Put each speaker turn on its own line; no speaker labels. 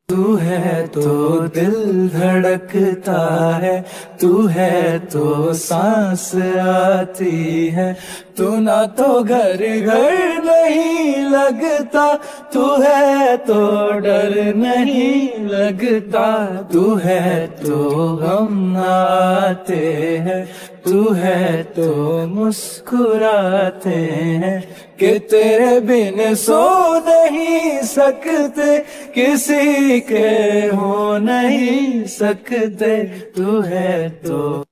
तू है तो दिल धड़कता है, तू है तो सांस आती है, तू ना तो घर घर नहीं लगता, तू है तो डर नहीं लगता, तू है तो गम आते हैं, तू है तो मुस्कुराते हैं, कि तेरे बिन सो नहीं सकते, किसी के हो नहीं सकते, तू है तो